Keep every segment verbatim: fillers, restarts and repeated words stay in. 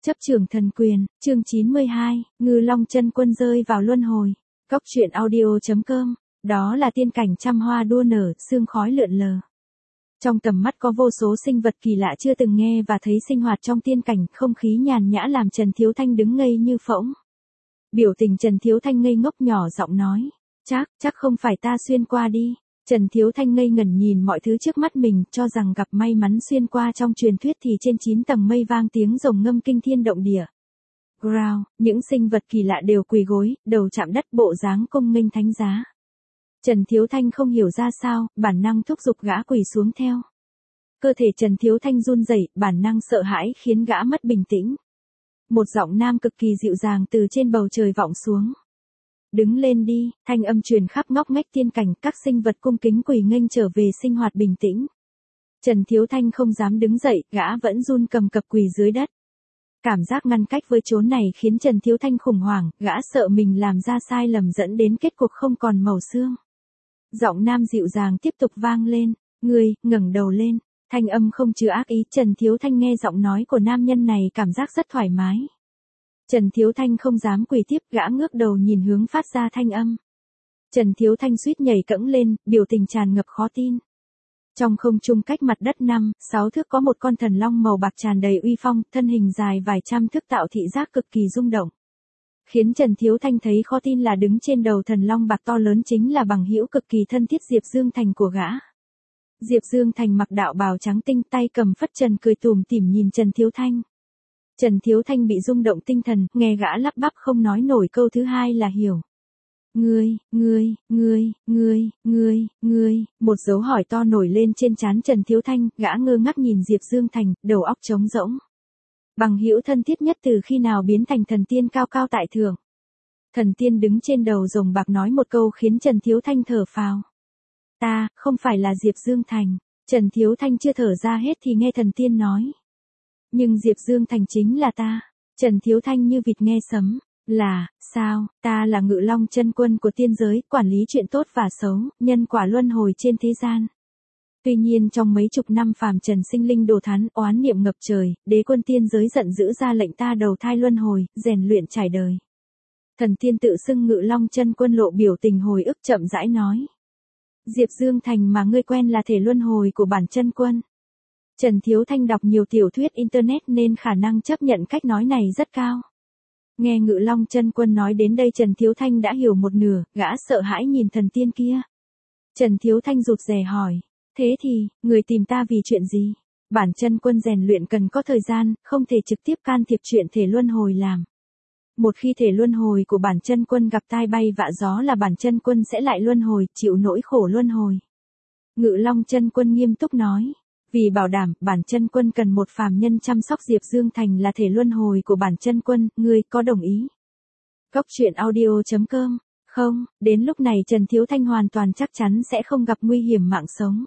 Chấp trường thần quyền, chương chín mươi hai, Ngư Long chân quân rơi vào luân hồi. Cốc truyện audio chấm com, đó là tiên cảnh trăm hoa đua nở, sương khói lượn lờ. Trong tầm mắt có vô số sinh vật kỳ lạ chưa từng nghe và thấy sinh hoạt trong tiên cảnh, không khí nhàn nhã làm Trần Thiếu Thanh đứng ngây như phỗng. Biểu tình Trần Thiếu Thanh ngây ngốc nhỏ giọng nói, chắc, chắc không phải ta xuyên qua đi. Trần Thiếu Thanh ngây ngẩn nhìn mọi thứ trước mắt mình, cho rằng gặp may mắn xuyên qua. Trong truyền thuyết thì trên chín tầng mây vang tiếng rồng ngâm kinh thiên động địa. Growl, những sinh vật kỳ lạ đều quỳ gối, đầu chạm đất, bộ dáng cung nghênh thánh giá. Trần Thiếu Thanh không hiểu ra sao, bản năng thúc giục gã quỳ xuống theo. Cơ thể Trần Thiếu Thanh run rẩy, bản năng sợ hãi khiến gã mất bình tĩnh. Một giọng nam cực kỳ dịu dàng từ trên bầu trời vọng xuống. Đứng lên đi, thanh âm truyền khắp ngóc ngách tiên cảnh, các sinh vật cung kính quỳ nghênh trở về sinh hoạt bình tĩnh. Trần Thiếu Thanh không dám đứng dậy, gã vẫn run cầm cập quỳ dưới đất. Cảm giác ngăn cách với chốn này khiến Trần Thiếu Thanh khủng hoảng, gã sợ mình làm ra sai lầm dẫn đến kết cục không còn màu xương. Giọng nam dịu dàng tiếp tục vang lên, ngươi, ngẩng đầu lên, thanh âm không chứa ác ý. Trần Thiếu Thanh nghe giọng nói của nam nhân này cảm giác rất thoải mái. Trần Thiếu Thanh không dám quỳ tiếp, gã ngước đầu nhìn hướng phát ra thanh âm. Trần Thiếu Thanh suýt nhảy cẫng lên, biểu tình tràn ngập khó tin. Trong không trung cách mặt đất năm, sáu thước có một con thần long màu bạc tràn đầy uy phong, thân hình dài vài trăm thước tạo thị giác cực kỳ rung động. Khiến Trần Thiếu Thanh thấy khó tin là đứng trên đầu thần long bạc to lớn chính là bằng hữu cực kỳ thân thiết Diệp Dương Thành của gã. Diệp Dương Thành mặc đạo bào trắng tinh, tay cầm phất trần cười tủm tỉm nhìn Trần Thiếu Thanh. Trần Thiếu Thanh bị rung động tinh thần, nghe gã lắp bắp không nói nổi câu thứ hai là hiểu. Ngươi, ngươi, ngươi, ngươi, ngươi, ngươi, một dấu hỏi to nổi lên trên trán Trần Thiếu Thanh, gã ngơ ngác nhìn Diệp Dương Thành, đầu óc trống rỗng. Bằng hữu thân thiết nhất từ khi nào biến thành thần tiên cao cao tại thượng. Thần tiên đứng trên đầu rồng bạc nói một câu khiến Trần Thiếu Thanh thở phào. Ta, không phải là Diệp Dương Thành. Trần Thiếu Thanh chưa thở ra hết thì nghe thần tiên nói. Nhưng Diệp Dương Thành chính là ta. Trần Thiếu Thanh như vịt nghe sấm. Là, sao, ta là Ngự Long chân quân của tiên giới, quản lý chuyện tốt và xấu, nhân quả luân hồi trên thế gian. Tuy nhiên trong mấy chục năm phàm trần sinh linh đồ thán, oán niệm ngập trời, đế quân tiên giới giận dữ ra lệnh ta đầu thai luân hồi, rèn luyện trải đời. Thần tiên tự xưng Ngự Long chân quân lộ biểu tình hồi ức chậm rãi nói. Diệp Dương Thành mà ngươi quen là thể luân hồi của bản chân quân. Trần Thiếu Thanh đọc nhiều tiểu thuyết internet nên khả năng chấp nhận cách nói này rất cao. Nghe Ngự Long chân quân nói đến đây Trần Thiếu Thanh đã hiểu một nửa, gã sợ hãi nhìn thần tiên kia. Trần Thiếu Thanh rụt rè hỏi, thế thì, người tìm ta vì chuyện gì? Bản chân quân rèn luyện cần có thời gian, không thể trực tiếp can thiệp chuyện thể luân hồi làm. Một khi thể luân hồi của bản chân quân gặp tai bay vạ gió là bản chân quân sẽ lại luân hồi, chịu nỗi khổ luân hồi. Ngự Long chân quân nghiêm túc nói. Vì bảo đảm, bản chân quân cần một phàm nhân chăm sóc Diệp Dương Thành là thể luân hồi của bản chân quân, ngươi có đồng ý? Cốc truyện audio chấm com, không, đến lúc này Trần Thiếu Thanh hoàn toàn chắc chắn sẽ không gặp nguy hiểm mạng sống.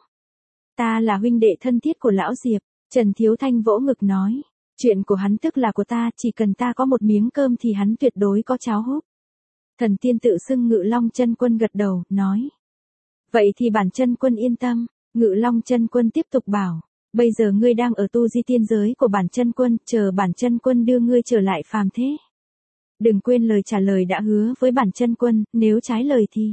Ta là huynh đệ thân thiết của lão Diệp, Trần Thiếu Thanh vỗ ngực nói. Chuyện của hắn tức là của ta, chỉ cần ta có một miếng cơm thì hắn tuyệt đối có cháo húp. Thần tiên tự xưng Ngự Long chân quân gật đầu, nói. Vậy thì bản chân quân yên tâm. Ngự Long chân quân tiếp tục bảo, bây giờ ngươi đang ở tu di tiên giới của bản chân quân, chờ bản chân quân đưa ngươi trở lại phàm thế. Đừng quên lời trả lời đã hứa với bản chân quân, nếu trái lời thì.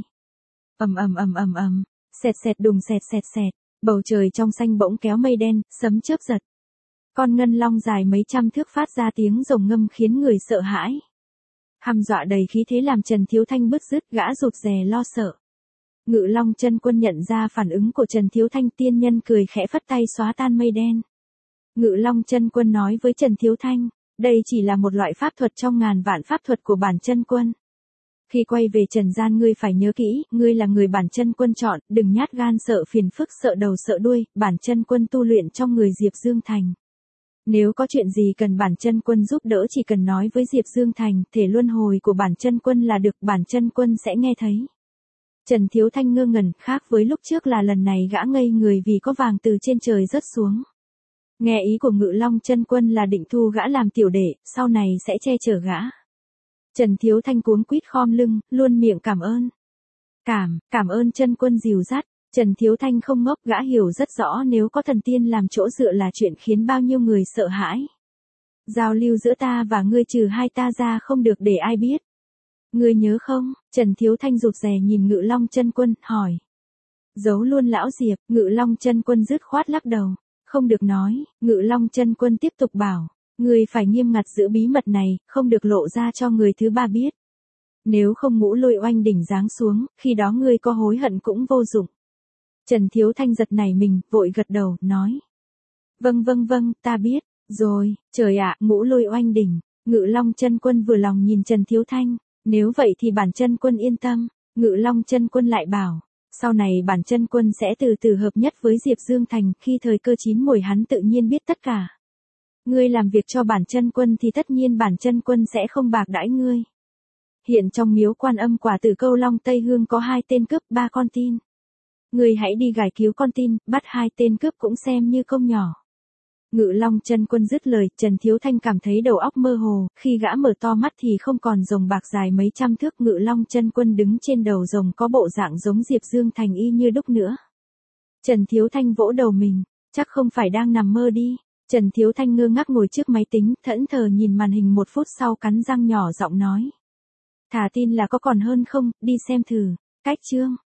Ầm ầm ầm ầm ầm, xẹt xẹt đùng xẹt xẹt xẹt, bầu trời trong xanh bỗng kéo mây đen, sấm chớp giật. Con ngân long dài mấy trăm thước phát ra tiếng rồng ngâm khiến người sợ hãi. Hăm dọa đầy khí thế làm Trần Thiếu Thanh bứt rứt, gã rụt rè lo sợ. Ngự Long chân quân nhận ra phản ứng của Trần Thiếu Thanh, tiên nhân cười khẽ phất tay xóa tan mây đen. Ngự Long chân quân nói với Trần Thiếu Thanh, đây chỉ là một loại pháp thuật trong ngàn vạn pháp thuật của bản chân quân. Khi quay về trần gian ngươi phải nhớ kỹ, ngươi là người bản chân quân chọn, đừng nhát gan sợ phiền phức sợ đầu sợ đuôi, bản chân quân tu luyện trong người Diệp Dương Thành. Nếu có chuyện gì cần bản chân quân giúp đỡ chỉ cần nói với Diệp Dương Thành, thể luân hồi của bản chân quân là được, bản chân quân sẽ nghe thấy. Trần Thiếu Thanh ngơ ngẩn, khác với lúc trước là lần này gã ngây người vì có vàng từ trên trời rớt xuống. Nghe ý của Ngự Long chân quân là định thu gã làm tiểu đệ, sau này sẽ che chở gã. Trần Thiếu Thanh cuống quýt khom lưng, luôn miệng cảm ơn. Cảm, cảm ơn chân quân dìu dắt. Trần Thiếu Thanh không ngốc, gã hiểu rất rõ nếu có thần tiên làm chỗ dựa là chuyện khiến bao nhiêu người sợ hãi. Giao lưu giữa ta và ngươi trừ hai ta ra không được để ai biết. Ngươi nhớ không? Trần Thiếu Thanh rụt rè nhìn Ngự Long Chân Quân, hỏi. Giấu luôn lão Diệp, Ngự Long Chân Quân dứt khoát lắc đầu. Không được nói, Ngự Long Chân Quân tiếp tục bảo. Ngươi phải nghiêm ngặt giữ bí mật này, không được lộ ra cho người thứ ba biết. Nếu không Ngũ Lôi Oanh đỉnh giáng xuống, khi đó ngươi có hối hận cũng vô dụng. Trần Thiếu Thanh giật nảy mình, vội gật đầu, nói. Vâng vâng vâng, ta biết. Rồi, trời ạ, Ngũ Lôi Oanh đỉnh. Ngự Long Chân Quân vừa lòng nhìn Trần Thiếu Thanh. Nếu vậy thì bản chân quân yên tâm. Ngự Long Chân Quân lại bảo. Sau này bản chân quân sẽ từ từ hợp nhất với Diệp Dương Thành, khi thời cơ chín mùi hắn tự nhiên biết tất cả. Ngươi làm việc cho bản chân quân thì tất nhiên bản chân quân sẽ không bạc đãi ngươi. Hiện trong miếu Quan Âm Quả Tử Câu Long Tây Hương có hai tên cướp ba con tin. Ngươi hãy đi gài cứu con tin, bắt hai tên cướp cũng xem như công nhỏ. Ngự Long Chân Quân dứt lời, Trần Thiếu Thanh cảm thấy đầu óc mơ hồ, khi gã mở to mắt thì không còn rồng bạc dài mấy trăm thước. Ngự Long Chân Quân đứng trên đầu rồng có bộ dạng giống Diệp Dương Thành y như đúc nữa. Trần Thiếu Thanh vỗ đầu mình, chắc không phải đang nằm mơ đi. Trần Thiếu Thanh ngơ ngác ngồi trước máy tính, thẫn thờ nhìn màn hình một phút sau cắn răng nhỏ giọng nói. Thả tin là có còn hơn không, đi xem thử. Cách chương.